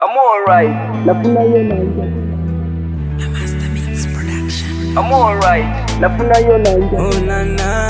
I'm alright. Nafuna yo nanja. I'm alright. Nafuna yo nanja. Oh na na.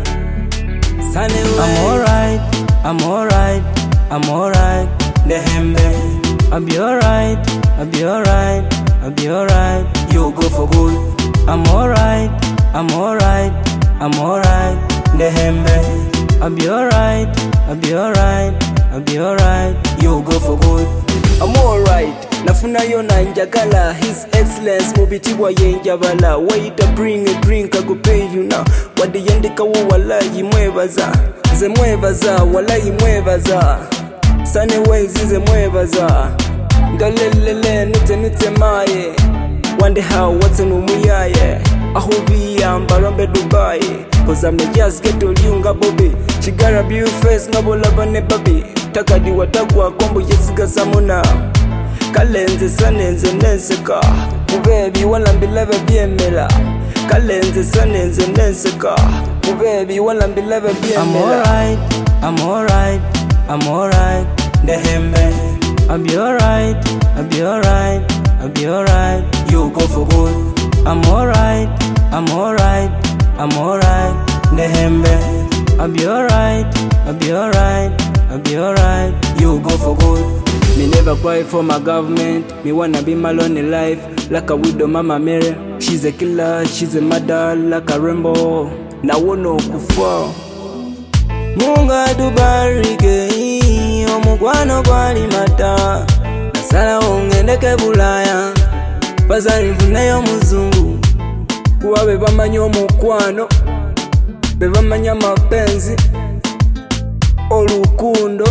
I'm alright. I'm alright. I'm alright. Dehembe. I'll be alright. I'll be alright. I'll be alright. You go for good. I'm alright. I'm alright. I'm alright. Dehembe. I'll be alright. I'll be alright. I'll be alright. You go for good. I'm alright. Nafuna yo nanjagala. His excellence mubitibwa yenjabala. Waita bring a drink I go pay you now. Wadiyendeka wo walayi mwebaza. Ze mwebaza walayi mwebaza. Sane ways ze mwebaza. Ndolelele nute maye. Wonder how what's in umuyaye. Ahubi ambarambe Dubai. Cause I'm a just get to liunga bobi. She got a beautiful face nobola bane babi. Takadi watagwa kombo yesiga samuna. Kalenze sanenze nenseka. Kubebi walambileve biemela. Kalenze sanenze nenseka. Kubebi walambileve biemela. I'm alright. I'm alright. I'm alright. Dehembe. I'll be alright. I'll be alright. I'll be alright. You go for good. I'm alright. I'm alright. I'm alright. Dehembe. I'll be alright. I'll be alright. I'll be alright. You go for good. Me never cry for my government. Me wanna be my lonely life. Like a widow mama Mary. She's a killer, she's a mother. Like a rainbow. Na wono kufa. Munga tubarike. Omukwano gwali mata. Nasala ongendeke Bulaya. Pazali nfuneyo muzungu. Kuwa bebamanya omukwano. Bebamanya mapenzi. Olukundo.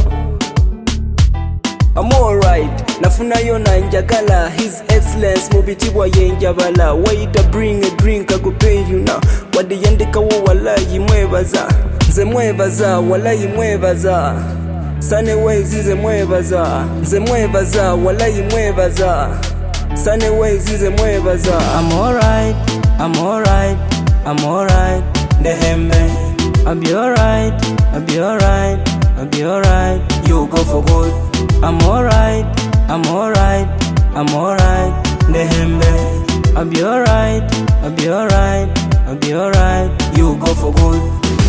I'm alright. Nafuna yo nanjagala. His excellence mubitibwa yenjabala. Waita bring a drink I go pay you now. Wadiyendeka wo walayi mwebaza. Ze mwebaza walayi mwebaza. Sane ways ze mwebaza. Ze mwebaza walayi mwebaza. Sane ways ze mwebaza. I'm alright. I'm alright. I'm alright. Dehembe. I'll be alright. I'll be alright. I'll be alright. You go for good. I'm alright. I'm alright. I'm alright. Dehembe. I'll be alright. I'll be alright. I'll be alright. You go for good.